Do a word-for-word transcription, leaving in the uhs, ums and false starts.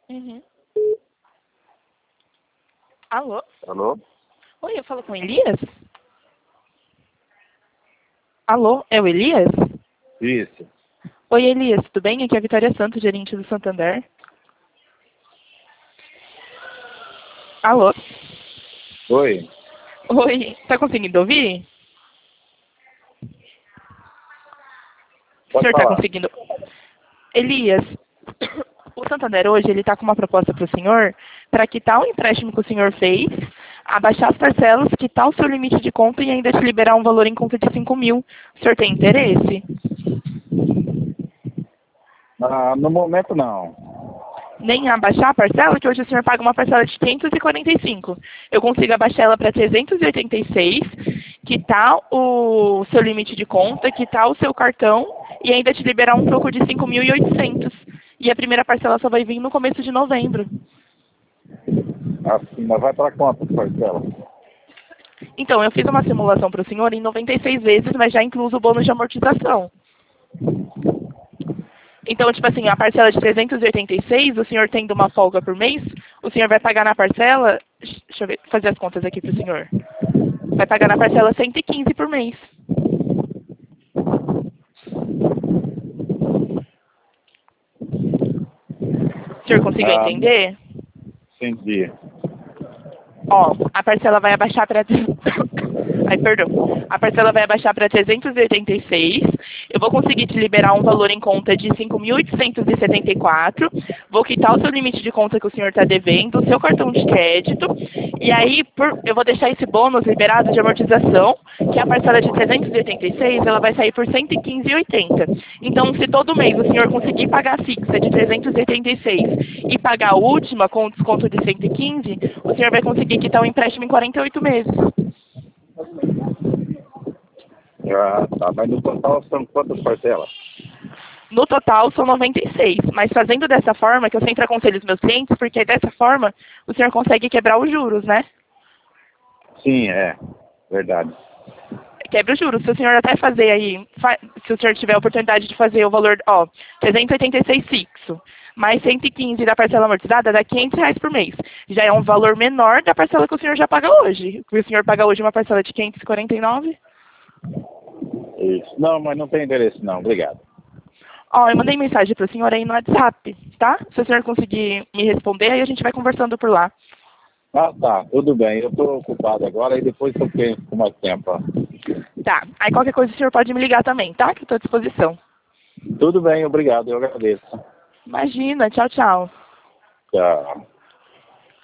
Uhum. Alô? Alô? Oi, eu falo com o Elias? Alô, é o Elias? Isso. Oi, Elias, tudo bem? Aqui é a Vitória Santos, gerente do Santander. Alô? Oi. Oi, tá conseguindo ouvir? O Pode senhor tá falar. conseguindo... Elias, o Santander hoje ele está com uma proposta para o senhor para quitar o empréstimo que o senhor fez, abaixar as parcelas, quitar o seu limite de conta e ainda te liberar um valor em conta de cinco mil. O senhor tem interesse? Ah, no momento não. Nem abaixar a parcela, que hoje o senhor paga uma parcela de quinhentos e quarenta e cinco. Eu consigo abaixar ela para trezentos e oitenta e seis, quitar o seu limite de conta, quitar o seu cartão e ainda te liberar um troco de cinco mil e oitocentos. E a primeira parcela só vai vir no começo de novembro. Assim, mas vai para quanto, parcela? Então, eu fiz uma simulação para o senhor em noventa e seis vezes, mas já incluso o bônus de amortização. Então, tipo assim, a parcela de trezentos e oitenta e seis, o senhor tendo uma folga por mês, o senhor vai pagar na parcela... Deixa eu ver, fazer as contas aqui para o senhor. Vai pagar na parcela cento e quinze por mês. O senhor conseguiu Ah, não entender? entendi. Ó, a parcela vai abaixar para... Ai, perdão. A parcela vai abaixar para trezentos e oitenta e seis. Eu vou conseguir te liberar um valor em conta de cinco mil oitocentos e setenta e quatro. Vou quitar o seu limite de conta que o senhor está devendo, o seu cartão de crédito. E aí, por... eu vou deixar esse bônus liberado de amortização, que é a parcela de trezentos e oitenta e seis, ela vai sair por cento e quinze reais e oitenta centavos. Então, se todo mês o senhor conseguir pagar a fixa de trezentos e oitenta e seis e pagar a última com desconto de cento e quinze, o senhor vai conseguir quitar o empréstimo em quarenta e oito meses. Ah, tá. Mas no total são quantas parcelas? No total são noventa e seis, mas fazendo dessa forma, que eu sempre aconselho os meus clientes, porque dessa forma o senhor consegue quebrar os juros, né? Sim, é. Verdade. Quebra os juros. Se o senhor até fazer aí, fa- se o senhor tiver a oportunidade de fazer o valor, ó, trezentos e oitenta e seis fixo, mais cento e quinze da parcela amortizada, dá quinhentos reais por mês. Já é um valor menor da parcela que o senhor já paga hoje. O senhor paga hoje uma parcela de quinhentos e quarenta e nove. Isso. Não, mas não tem endereço não. Obrigado. Ó, eu mandei mensagem para o senhor aí no WhatsApp, tá? Se o senhor conseguir me responder, aí a gente vai conversando por lá. Ah, tá. Tudo bem. Eu estou ocupado agora e depois eu penso com mais tempo. Tá. Aí qualquer coisa o senhor pode me ligar também, tá? Que eu estou à disposição. Tudo bem, obrigado. Eu agradeço. Imagina. Tchau, tchau. Tchau.